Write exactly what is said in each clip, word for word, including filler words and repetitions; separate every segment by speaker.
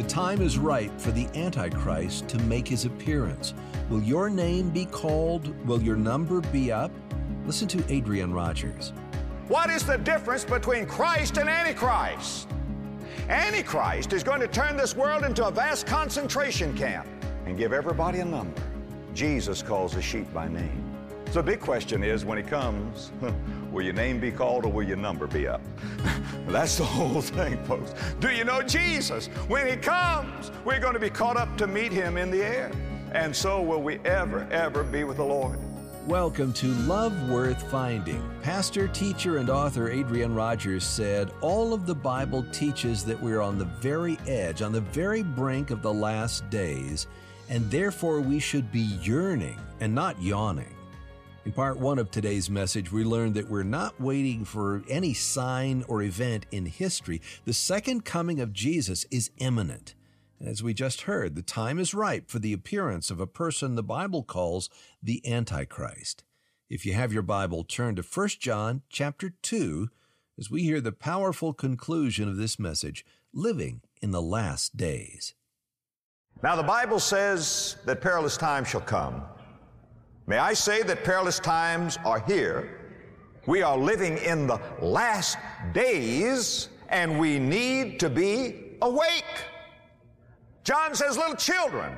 Speaker 1: time is ripe for the Antichrist to make his appearance. Will your name be called? Will your number be up? Listen to Adrian Rogers.
Speaker 2: What is the difference between Christ and Antichrist? Antichrist is going to turn this world into a vast concentration camp and give everybody a number. Jesus calls the sheep by name. So the big question is, when he comes, will your name be called or will your number be up? That's the whole thing, folks. Do you know Jesus? When he comes, we're going to be caught up to meet him in the air. And so will we ever, ever be with the Lord.
Speaker 1: Welcome to Love Worth Finding. Pastor, teacher, and author Adrian Rogers said, all of the Bible teaches that we're on the very edge, on the very brink of the last days, and therefore we should be yearning and not yawning. In part one of today's message, we learned that we're not waiting for any sign or event in history. The second coming of Jesus is imminent. As we just heard, the time is ripe for the appearance of a person the Bible calls the Antichrist. If you have your Bible, turn to First John chapter two as we hear the powerful conclusion of this message, Living in the Last Days.
Speaker 2: Now the Bible says that perilous times shall come. May I say that perilous times are here. We are living in the last days, and we need to be awake. John says, little children,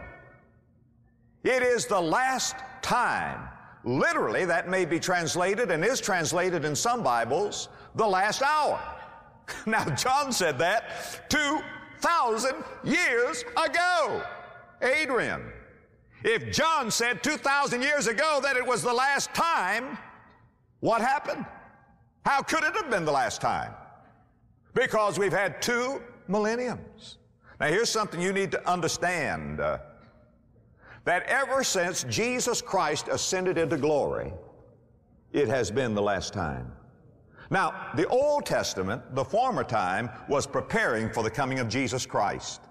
Speaker 2: it is the last time. Literally, that may be translated and is translated in some Bibles, the last hour. Now, John said that two thousand years ago. Adrian, if John said two thousand years ago that it was the last time, what happened? How could it have been the last time? Because we've had two millenniums. Now, here's something you need to understand, uh, that ever since Jesus Christ ascended into glory, it has been the last time. Now, the Old Testament, the former time, was preparing for the coming of Jesus Christ.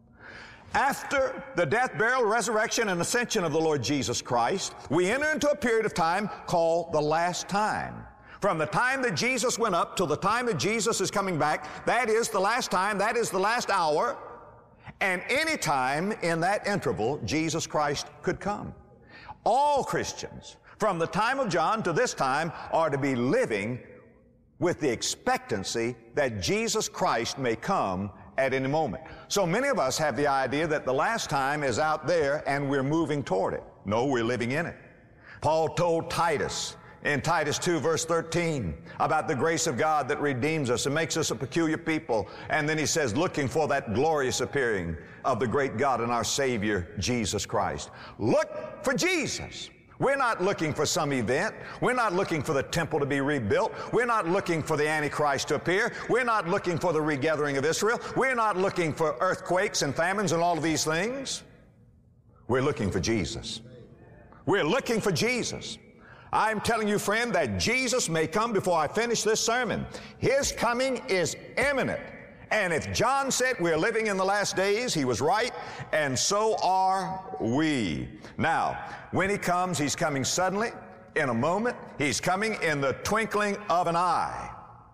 Speaker 2: After the death, burial, resurrection, and ascension of the Lord Jesus Christ, we enter into a period of time called the last time. From the time that Jesus went up till the time that Jesus is coming back, that is the last time, that is the last hour, and any time in that interval, Jesus Christ could come. All Christians, from the time of John to this time, are to be living with the expectancy that Jesus Christ may come at any moment. So many of us have the idea that the last time is out there and we're moving toward it. No, we're living in it. Paul told Titus in Titus two verse thirteen about the grace of God that redeems us and makes us a peculiar people. And then he says, looking for that glorious appearing of the great God and our Savior, Jesus Christ. Look for Jesus. We're not looking for some event. We're not looking for the temple to be rebuilt. We're not looking for the Antichrist to appear. We're not looking for the regathering of Israel. We're not looking for earthquakes and famines and all of these things. We're looking for Jesus. We're looking for Jesus. I'm telling you, friend, that Jesus may come before I finish this sermon. His coming is imminent. And if John said we're living in the last days, he was right, and so are we. Now, when he comes, he's coming suddenly, in a moment. He's coming in the twinkling of an eye.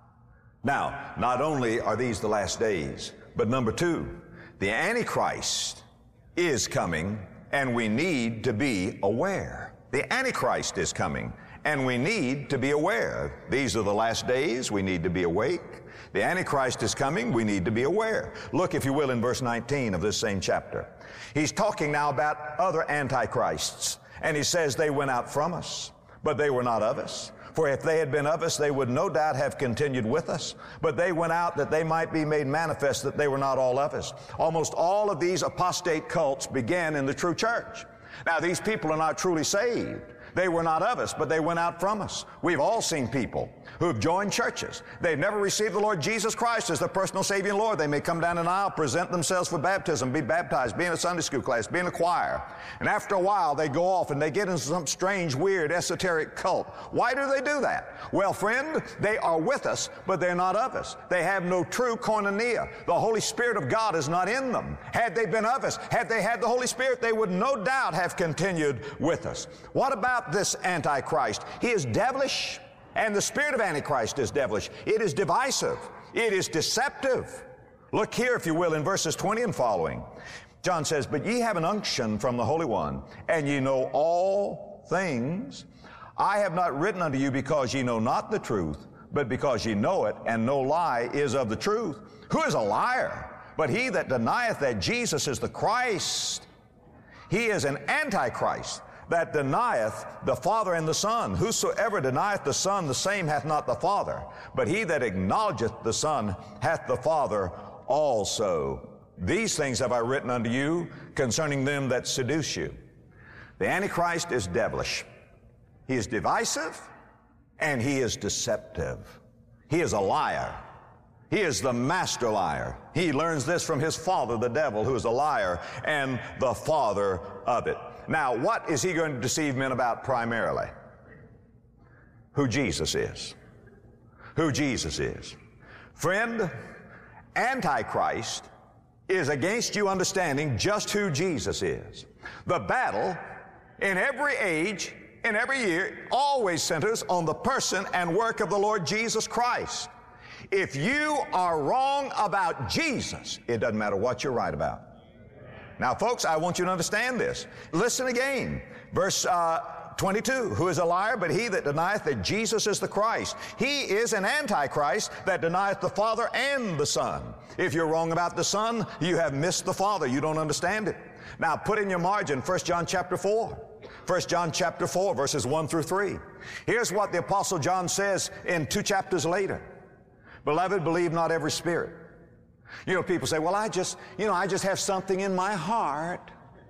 Speaker 2: Now, not only are these the last days, but number two, the Antichrist is coming, and we need to be aware. The Antichrist is coming, and we need to be aware. These are the last days. We need to be awake. The Antichrist is coming. We need to be aware. Look, if you will, in verse nineteen of this same chapter. He's talking now about other antichrists, and he says they went out from us, but they were not of us. For if they had been of us, they would no doubt have continued with us. But they went out that they might be made manifest that they were not all of us. Almost all of these apostate cults began in the true church. Now, these people are not truly saved. They were not of us, but they went out from us. We've all seen people who've joined churches. They've never received the Lord Jesus Christ as their personal Savior and Lord. They may come down an aisle, present themselves for baptism, be baptized, be in a Sunday school class, be in a choir. And after a while, they go off and they get into some strange, weird, esoteric cult. Why do they do that? Well, friend, they are with us, but they're not of us. They have no true koinonia. The Holy Spirit of God is not in them. Had they been of us, had they had the Holy Spirit, they would no doubt have continued with us. What about this Antichrist? He is devilish, and the spirit of Antichrist is devilish. It is divisive. It is deceptive. Look here, if you will, in verses twenty and following. John says, but ye have an unction from the Holy One, and ye know all things. I have not written unto you because ye know not the truth, but because ye know it, and no lie is of the truth. Who is a liar? But he that denieth that Jesus is the Christ. He is an antichrist that denieth the Father and the Son. Whosoever denieth the Son, the same hath not the Father. But he that acknowledgeth the Son hath the Father also. These things have I written unto you concerning them that seduce you. The Antichrist is devilish. He is divisive, and he is deceptive. He is a liar. He is the master liar. He learns this from his father, the devil, who is a liar and the father of it. Now, what is he going to deceive men about primarily? Who Jesus is. Who Jesus is. Friend, Antichrist is against you understanding just who Jesus is. The battle in every age, in every year, always centers on the person and work of the Lord Jesus Christ. If you are wrong about Jesus, it doesn't matter what you're right about. Now, folks, I want you to understand this. Listen again. Verse uh, twenty-two, who is a liar, but he that denieth that Jesus is the Christ. He is an antichrist that denieth the Father and the Son. If you're wrong about the Son, you have missed the Father. You don't understand it. Now, put in your margin First John chapter four. First John chapter four, verses one through three. Here's what the Apostle John says in two chapters later. Beloved, believe not every spirit. You know, people say, well, I just, you know, I just have something in my heart.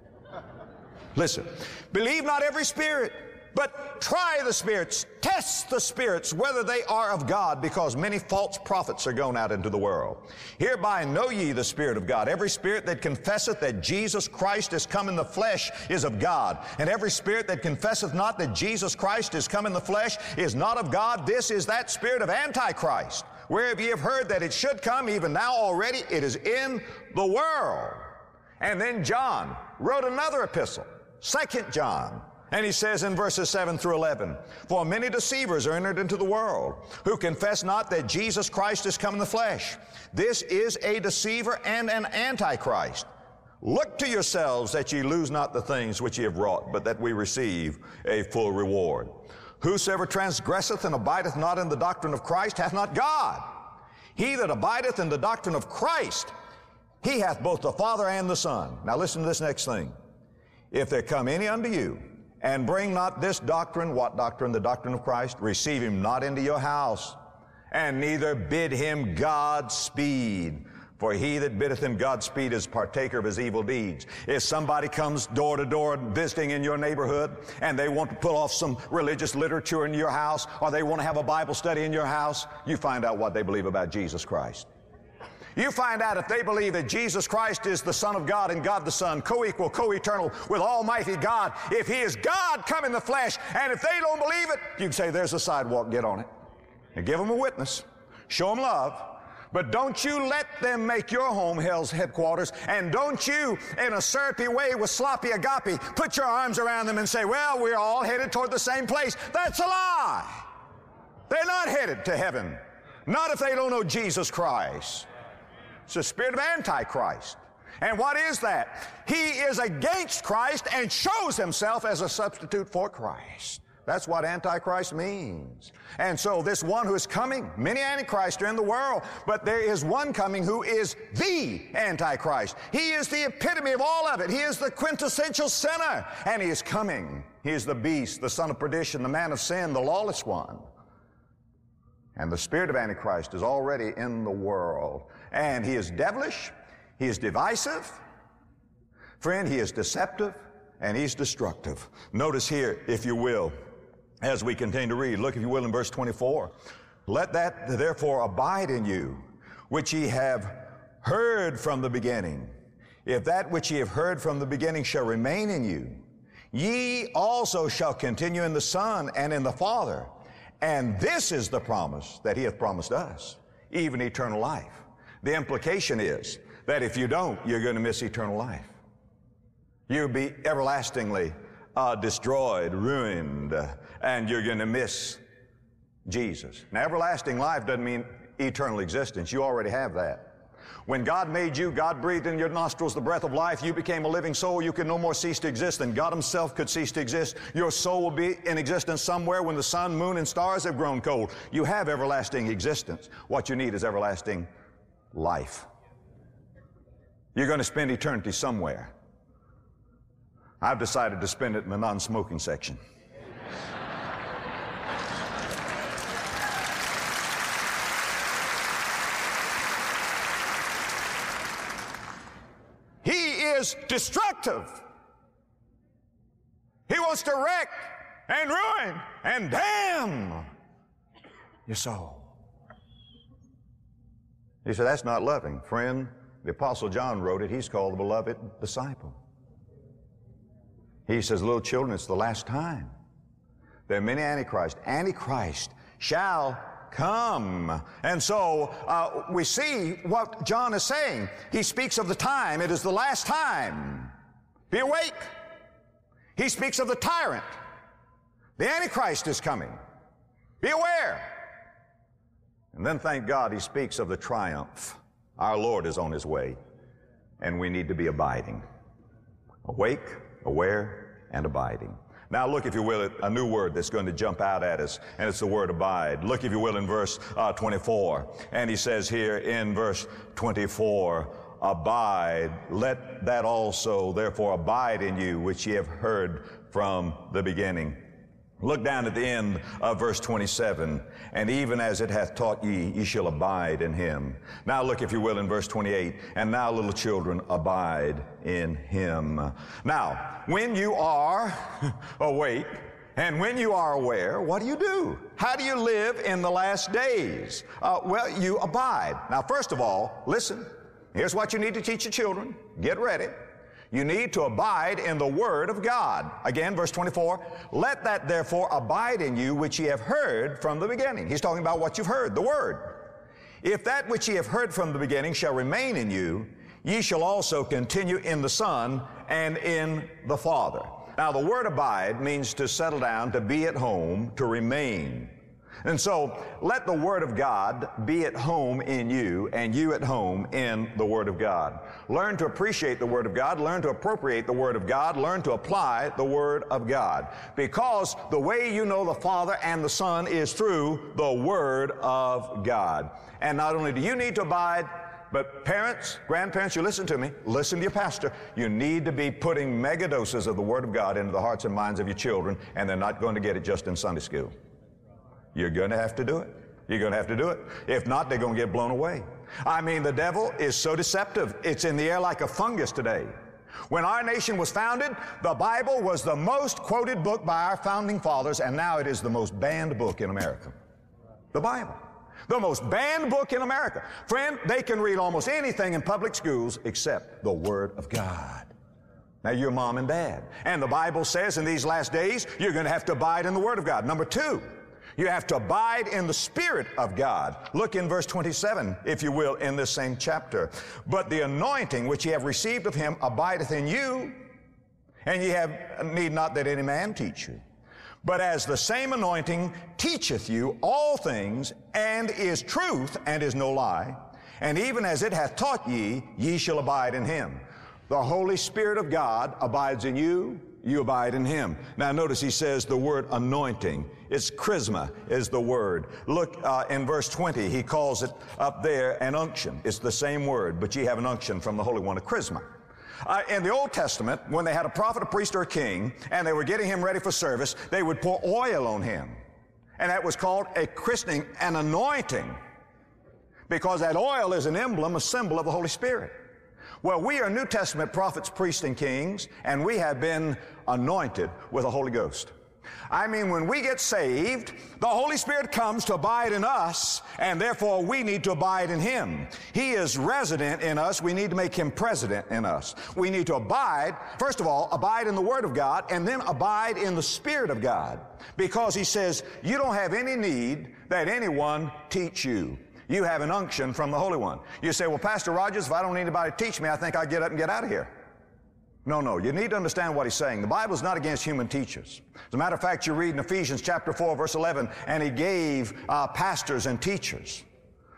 Speaker 2: Listen, believe not every spirit, but try the spirits, test the spirits, whether they are of God, because many false prophets are gone out into the world. Hereby know ye the Spirit of God. Every spirit that confesseth that Jesus Christ is come in the flesh is of God. And every spirit that confesseth not that Jesus Christ is come in the flesh is not of God. This is that spirit of Antichrist. Wherever ye have heard that it should come, even now already it is in the world. And then John wrote another epistle, Second John, and he says in verses seven through eleven, for many deceivers are entered into the world, who confess not that Jesus Christ is come in the flesh. This is a deceiver and an antichrist. Look to yourselves that ye lose not the things which ye have wrought, but that we receive a full reward. Whosoever transgresseth and abideth not in the doctrine of Christ hath not God. He that abideth in the doctrine of Christ, he hath both the Father and the Son. Now listen to this next thing. If there come any unto you, and bring not this doctrine, what doctrine? The doctrine of Christ, receive him not into your house, and neither bid him Godspeed. For he that biddeth him Godspeed is partaker of his evil deeds. If somebody comes door to door visiting in your neighborhood and they want to pull off some religious literature in your house, or they want to have a Bible study in your house, you find out what they believe about Jesus Christ. You find out if they believe that Jesus Christ is the Son of God and God the Son, co-equal, co-eternal with Almighty God. If he is God come in the flesh, and if they don't believe it, you can say, there's a sidewalk, get on it. And give them a witness. Show them love. But don't you let them make your home hell's headquarters, and don't you, in a syrupy way with sloppy agape, put your arms around them and say, well, we're all headed toward the same place. That's a lie. They're not headed to heaven. Not if they don't know Jesus Christ. It's the spirit of Antichrist. And what is that? He is against Christ and shows himself as a substitute for Christ. That's what Antichrist means. And so this one who is coming, many Antichrists are in the world, but there is one coming who is the Antichrist. He is the epitome of all of it. He is the quintessential sinner, and he is coming. He is the beast, the son of perdition, the man of sin, the lawless one. And the spirit of Antichrist is already in the world. And he is devilish, he is divisive, friend, he is deceptive, and he's destructive. Notice here, if you will, as we continue to read, look, if you will, in verse twenty-four. Let that therefore abide in you, which ye have heard from the beginning. If that which ye have heard from the beginning shall remain in you, ye also shall continue in the Son and in the Father. And this is the promise that he hath promised us, even eternal life. The implication is that if you don't, you're going to miss eternal life. You'll be everlastingly uh, destroyed, ruined, uh, and you're going to miss Jesus. Now, everlasting life doesn't mean eternal existence. You already have that. When God made you, God breathed in your nostrils the breath of life. You became a living soul. You can no more cease to exist than God himself could cease to exist. Your soul will be in existence somewhere when the sun, moon, and stars have grown cold. You have everlasting existence. What you need is everlasting life. You're going to spend eternity somewhere. I've decided to spend it in the non-smoking section. Is destructive. He wants to wreck and ruin and damn your soul. He said, that's not loving. Friend, the Apostle John wrote it. He's called the beloved disciple. He says, little children, it's the last time. There are many antichrists. Antichrist shall come. And so uh, we see what John is saying. He speaks of the time. It is the last time. Be awake. He speaks of the tyrant. The Antichrist is coming. Be aware. And then, thank God, he speaks of the triumph. Our Lord is on his way, and we need to be abiding. Awake, aware, and abiding. Now look, if you will, at a new word that's going to jump out at us, and it's the word abide. Look, if you will, in verse uh, twenty-four. And he says here in verse twenty-four, abide, let that also therefore abide in you, which ye have heard from the beginning. Look down at the end of verse twenty-seven. And even as it hath taught ye, ye shall abide in him. Now look, if you will, in verse twenty-eight. And now, little children, abide in him. Now, when you are awake and when you are aware, what do you do? How do you live in the last days? Uh, well, you abide. Now, first of all, listen. Here's what you need to teach your children. Get ready. You need to abide in the Word of God. Again, verse twenty-four, let that therefore abide in you which ye have heard from the beginning. He's talking about what you've heard, the Word. If that which ye have heard from the beginning shall remain in you, ye shall also continue in the Son and in the Father. Now, the word abide means to settle down, to be at home, to remain. And so, let the Word of God be at home in you and you at home in the Word of God. Learn to appreciate the Word of God. Learn to appropriate the Word of God. Learn to apply the Word of God. Because the way you know the Father and the Son is through the Word of God. And not only do you need to abide, but parents, grandparents, you listen to me, listen to your pastor. You need to be putting mega doses of the Word of God into the hearts and minds of your children, and they're not going to get it just in Sunday school. You're going to have to do it. You're going to have to do it. If not, they're going to get blown away. I mean, the devil is so deceptive. It's in the air like a fungus today. When our nation was founded, the Bible was the most quoted book by our founding fathers, and now it is the most banned book in America. The Bible. The most banned book in America. Friend, they can read almost anything in public schools except the Word of God. Now, you're mom and dad. And the Bible says in these last days, you're going to have to abide in the Word of God. Number two, you have to abide in the Spirit of God. Look in verse twenty-seven, if you will, in this same chapter. But the anointing which ye have received of him abideth in you, and ye have need not that any man teach you. But as the same anointing teacheth you all things, and is truth, and is no lie, and even as it hath taught ye, ye shall abide in him. The Holy Spirit of God abides in you, you abide in him. Now notice he says the word anointing. It's charisma is the word. Look uh, in verse twenty, he calls it up there an unction. It's the same word, but ye have an unction from the Holy One, a charisma. Uh, in the Old Testament, when they had a prophet, a priest, or a king, and they were getting him ready for service, they would pour oil on him. And that was called a christening, an anointing, because that oil is an emblem, a symbol of the Holy Spirit. Well, we are New Testament prophets, priests, and kings, and we have been anointed with the Holy Ghost. I mean, when we get saved, the Holy Spirit comes to abide in us, and therefore we need to abide in him. He is resident in us. We need to make him president in us. We need to abide, first of all, abide in the Word of God, and then abide in the Spirit of God. Because he says, you don't have any need that anyone teach you. You have an unction from the Holy One. You say, well, Pastor Rogers, if I don't need anybody to teach me, I think I'll get up and get out of here. No, no, you need to understand what he's saying. The Bible is not against human teachers. As a matter of fact, you read in Ephesians chapter four, verse eleven, and he gave uh, pastors and teachers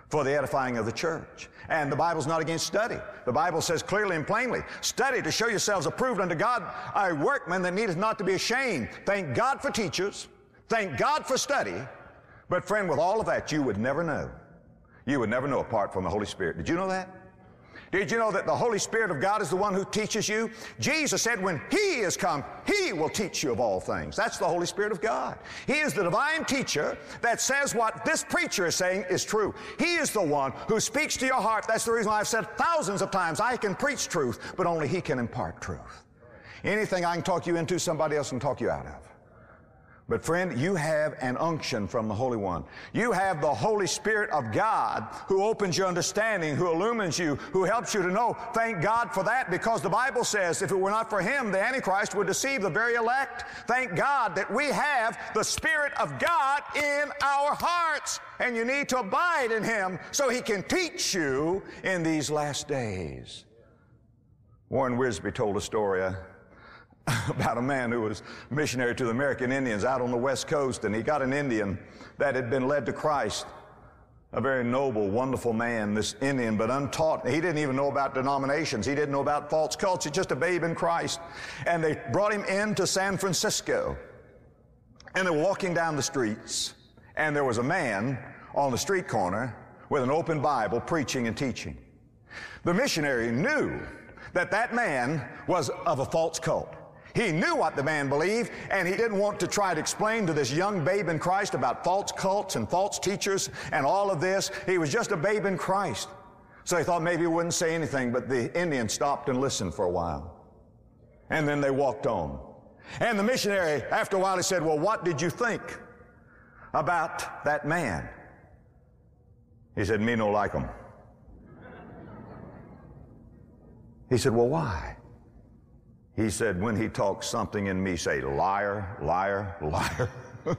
Speaker 2: for the edifying of the church. And the Bible's not against study. The Bible says clearly and plainly, study to show yourselves approved unto God, a workman that needeth not to be ashamed. Thank God for teachers. Thank God for study. But friend, with all of that, you would never know. You would never know apart from the Holy Spirit. Did you know that? Did you know that the Holy Spirit of God is the one who teaches you? Jesus said when He is come, He will teach you of all things. That's the Holy Spirit of God. He is the divine teacher that says what this preacher is saying is true. He is the one who speaks to your heart. That's the reason why I've said thousands of times, I can preach truth, but only He can impart truth. Anything I can talk you into, somebody else can talk you out of. But friend, you have an unction from the Holy One. You have the Holy Spirit of God who opens your understanding, who illumines you, who helps you to know. Thank God for that, because the Bible says if it were not for Him, the Antichrist would deceive the very elect. Thank God that we have the Spirit of God in our hearts. And you need to abide in Him so He can teach you in these last days. Warren Wiersbe told a story uh, about a man who was missionary to the American Indians out on the West Coast, and he got an Indian that had been led to Christ. A very noble, wonderful man, this Indian, but untaught. He didn't even know about denominations. He didn't know about false cults. He's just a babe in Christ. And they brought him into San Francisco, and they're walking down the streets, and there was a man on the street corner with an open Bible preaching and teaching. The missionary knew that that man was of a false cult. He knew what the man believed, and he didn't want to try to explain to this young babe in Christ about false cults and false teachers and all of this. He was just a babe in Christ. So he thought maybe he wouldn't say anything, but the Indian stopped and listened for a while. And then they walked on. And the missionary, after a while, he said, well, what did you think about that man? He said, me no like him. He said, well, why? He said, when he talks something in me, say, liar, liar, liar.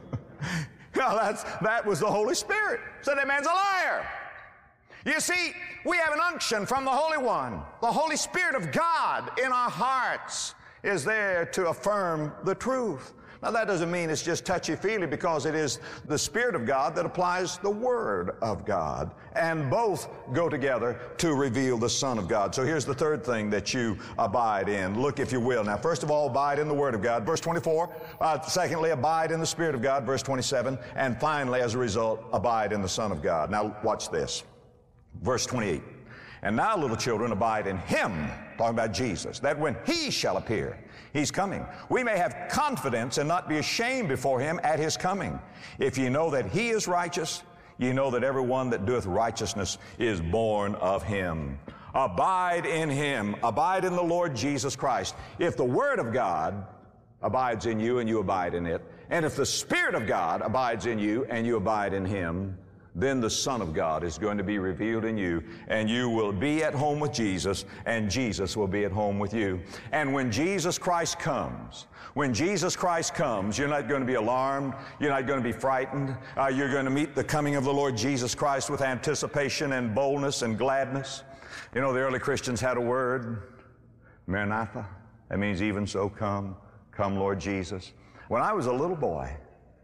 Speaker 2: Well, that's, that was the Holy Spirit. So that man's a liar. You see, we have an unction from the Holy One. The Holy Spirit of God in our hearts is there to affirm the truth. Now, that doesn't mean it's just touchy-feely, because it is the Spirit of God that applies the Word of God. And both go together to reveal the Son of God. So here's the third thing that you abide in. Look, if you will. Now, first of all, abide in the Word of God. Verse twenty-four. Uh, secondly, abide in the Spirit of God. Verse twenty-seven. And finally, as a result, abide in the Son of God. Now, watch this. Verse twenty-eight. And now, little children, abide in Him, talking about Jesus, that when He shall appear, He's coming, we may have confidence and not be ashamed before Him at His coming. If ye know that He is righteous, ye know that every one that doeth righteousness is born of Him. Abide in Him. Abide in the Lord Jesus Christ. If the Word of God abides in you and you abide in it, and if the Spirit of God abides in you and you abide in Him, then the Son of God is going to be revealed in you, and you will be at home with Jesus, and Jesus will be at home with you. And when Jesus Christ comes, when Jesus Christ comes, you're not going to be alarmed. You're not going to be frightened. Uh, you're going to meet the coming of the Lord Jesus Christ with anticipation and boldness and gladness. You know, the early Christians had a word, Maranatha. That means even so come, come Lord Jesus. When I was a little boy,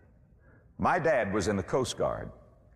Speaker 2: my dad was in the Coast Guard.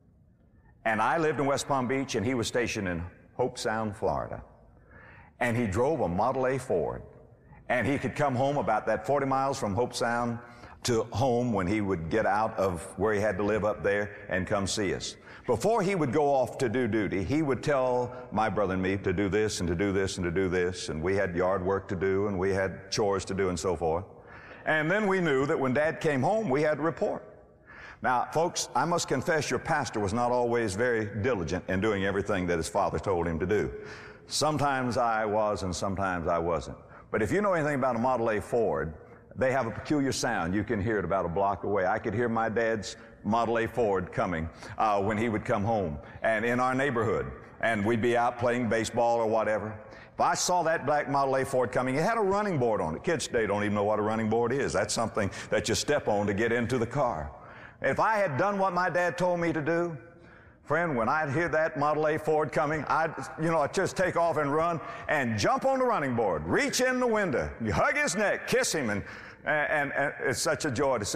Speaker 2: And I lived in West Palm Beach, and he was stationed in Hope Sound, Florida. And he drove a Model A Ford. And he could come home about that forty miles from Hope Sound to home when he would get out of where he had to live up there and come see us. Before he would go off to do duty, he would tell my brother and me to do this and to do this and to do this. And we had yard work to do, and we had chores to do and so forth. And then we knew that when Dad came home, we had to report. Now, folks, I must confess your pastor was not always very diligent in doing everything that his father told him to do. Sometimes I was and sometimes I wasn't. But if you know anything about a Model A Ford, they have a peculiar sound. You can hear it about a block away. I could hear my dad's Model A Ford coming uh, when he would come home and in our neighborhood. And we'd be out playing baseball or whatever. If I saw that black Model A Ford coming, it had a running board on it. Kids today don't even know what a running board is. That's something that you step on to get into the car. If I had done what my dad told me to do, friend, when I'd hear that Model A Ford coming, I'd, you know, I'd just take off and run and jump on the running board, reach in the window, you hug his neck, kiss him, and, and, and it's such a joy to see him.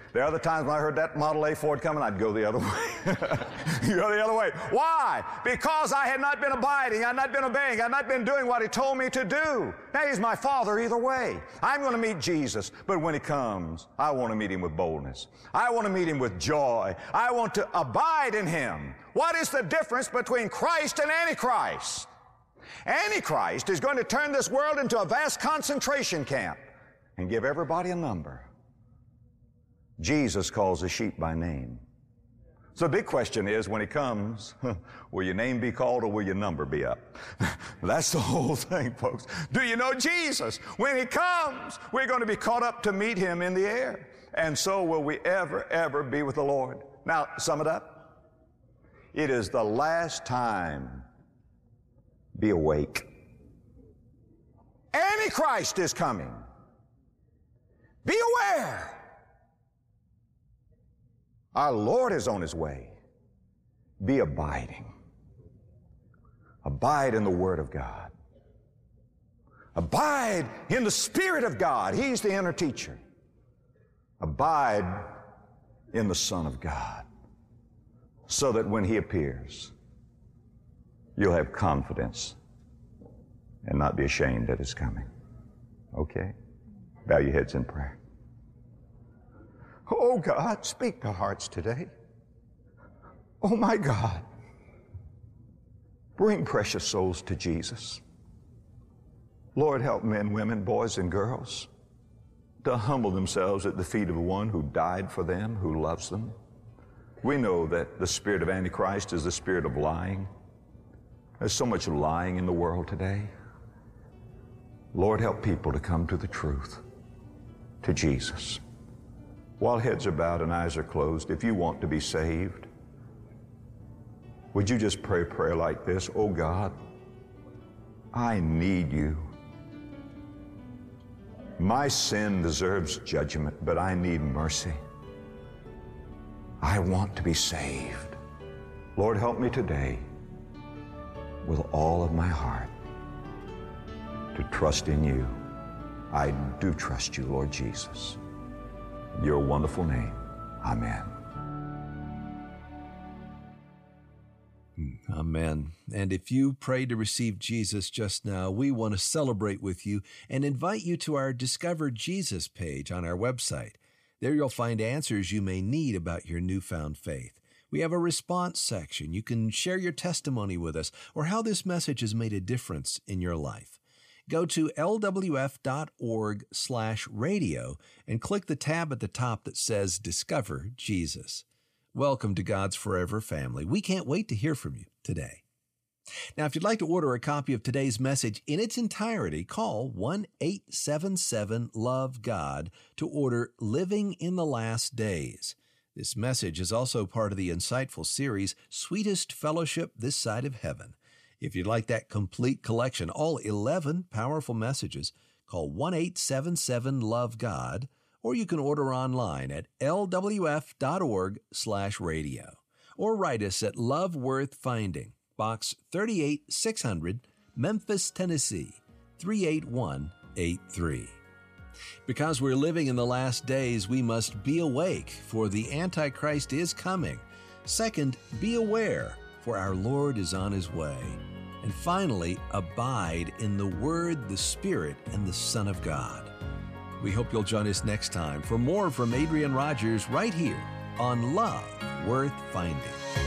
Speaker 2: There are other times when I heard that Model A Ford coming, I'd go the other way. Go the other way. Why? Because I had not been abiding, I had not been obeying, I had not been doing what He told me to do. Now, He's my Father either way. I'm going to meet Jesus, but when He comes, I want to meet Him with boldness. I want to meet Him with joy. I want to abide in Him. What is the difference between Christ and Antichrist? Antichrist is going to turn this world into a vast concentration camp and give everybody a number. Jesus calls the sheep by name. So the big question is, when He comes, will your name be called or will your number be up? That's the whole thing, folks. Do you know Jesus? When He comes, we're going to be caught up to meet Him in the air. And so will we ever, ever be with the Lord. Now, sum it up. It is the last time. Be awake. Antichrist is coming. Be aware. Our Lord is on His way. Be abiding. Abide in the Word of God. Abide in the Spirit of God. He's the inner teacher. Abide in the Son of God, so that when He appears, you'll have confidence and not be ashamed at His coming. Okay? Bow your heads in prayer. Oh God, speak to hearts today. Oh my God, bring precious souls to Jesus. Lord, help men, women, boys, and girls to humble themselves at the feet of the one who died for them, who loves them. We know that the spirit of Antichrist is the spirit of lying. There's so much lying in the world today. Lord, help people to come to the truth, to Jesus. While heads are bowed and eyes are closed, if you want to be saved, would you just pray a prayer like this? Oh God, I need You. My sin deserves judgment, but I need mercy. I want to be saved. Lord, help me today with all of my heart to trust in You. I do trust You, Lord Jesus. In Your wonderful name, amen.
Speaker 1: Amen. And if you prayed to receive Jesus just now, we want to celebrate with you and invite you to our Discover Jesus page on our website. There you'll find answers you may need about your newfound faith. We have a response section. You can share your testimony with us or how this message has made a difference in your life. Go to L W F dot org slash radio and click the tab at the top that says Discover Jesus. Welcome to God's Forever Family. We can't wait to hear from you today. Now, if you'd like to order a copy of today's message in its entirety, call one eight seven seven love God to order Living in the Last Days. This message is also part of the insightful series, Sweetest Fellowship This Side of Heaven. If you'd like that complete collection, all eleven powerful messages, call one eight seven seven love God, or you can order online at L W F dot org slash radio. Or write us at Love Worth Finding, Box thirty-eight six hundred, Memphis, Tennessee, three eight one eight three. Because we're living in the last days, we must be awake, for the Antichrist is coming. Second, be aware, for our Lord is on His way. And finally, abide in the Word, the Spirit, and the Son of God. We hope you'll join us next time for more from Adrian Rogers right here on Love Worth Finding.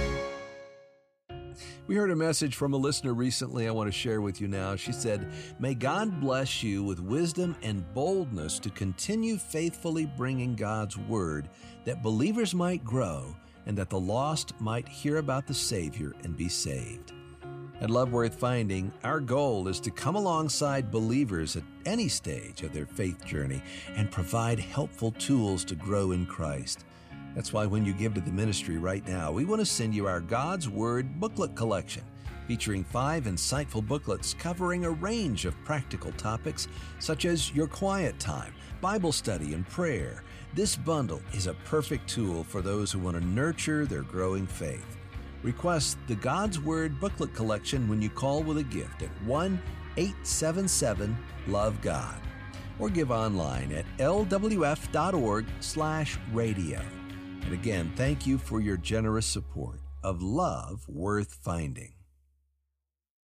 Speaker 1: We heard a message from a listener recently I want to share with you now. She said, "May God bless you with wisdom and boldness to continue faithfully bringing God's Word, that believers might grow and that the lost might hear about the Savior and be saved." At Love Worth Finding, our goal is to come alongside believers at any stage of their faith journey and provide helpful tools to grow in Christ. That's why when you give to the ministry right now, we want to send you our God's Word booklet collection, featuring five insightful booklets covering a range of practical topics such as your quiet time, Bible study, and prayer. This bundle is a perfect tool for those who want to nurture their growing faith. Request the God's Word booklet collection when you call with a gift at one eight seven seven love God. or give online at l w f dot org slash radio. And again, thank you for your generous support of Love Worth Finding.